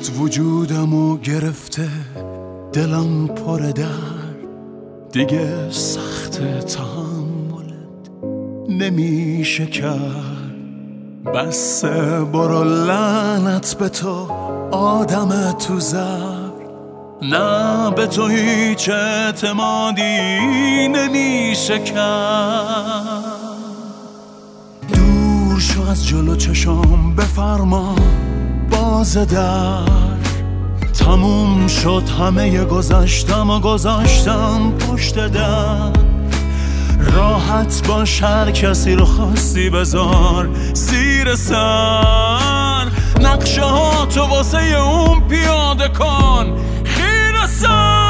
وجودمو گرفته، دلم پر درد، دیگه سخت تحملت نمیشه کرد. بس برو لعنت به تو آدم تو زر، نه به تو هیچ اعتمادی نمیشه کرد. دور شو از جلو چشام، بفرما باز در، تموم شد همه گذشتم و گذاشتم پشت در. راحت باش، هر کسی رو خواستی بذار زیر سر، نقشه ها تو واسه اون پیاده کن خیره سر.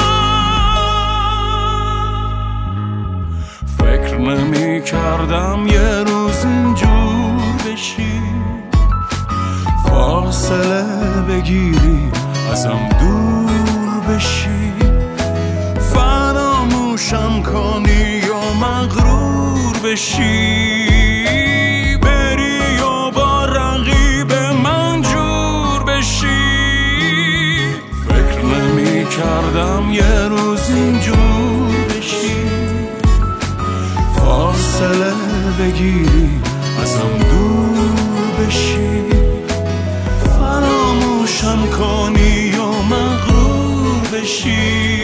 فکر نمی کردم یه روز اینجور بشی، فاصله بگیری ازم دور بشی، فراموشم کنی و مغرور بشی، بری و با رقیب من جور بشی. فکر نمی کردم یه روز اینجور بشی، فاصله بگیری ازم دور بشی، فراموشم کنی و مغرور بشی،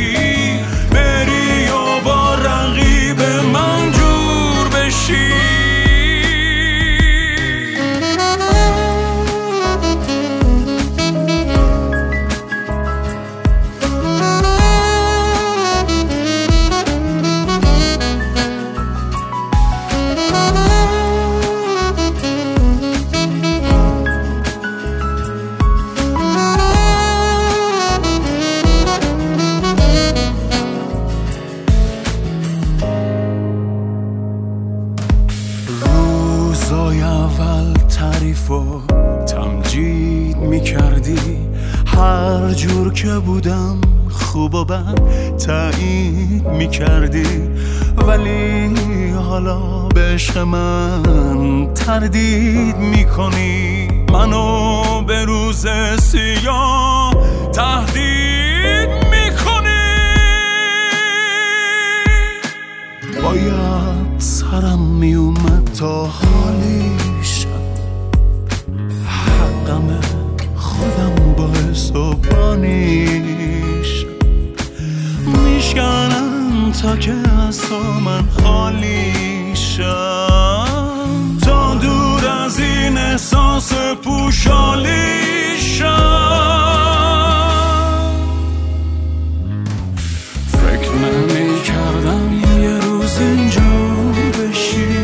بری و با رقیب من جور بشی. روزای اول تعریف و تمجید میکردی، هر جور که بودم خوب و بد تایید میکردی، ولی حالا به عشق من تردید میکنی، منو به روز سیاه تهدید میکنی. باید سرم میومد تا حالی شد، حقم خودم باعث و بانیش، میشکنم تا که از تو من خالی شم، تا دور از این احساس پوشالی شم. فکر نمی کردم یه روز اینجور بشی،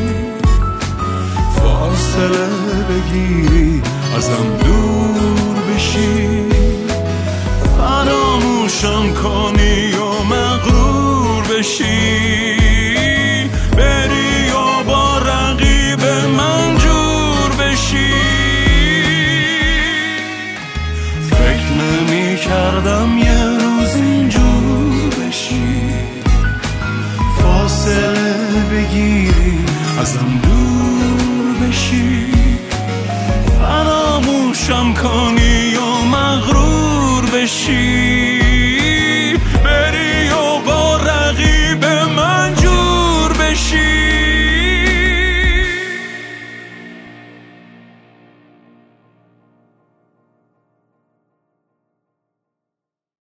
فاصله بگیری ازم دور بشی، فراموشم کنی و مغرور بشی، بری و با رقیب من جور بشی. فکر نمی کردم یه روز اینجور بشی، فاصله بگیری ازم دور بشی، فراموشم کنی و مغرور بشی،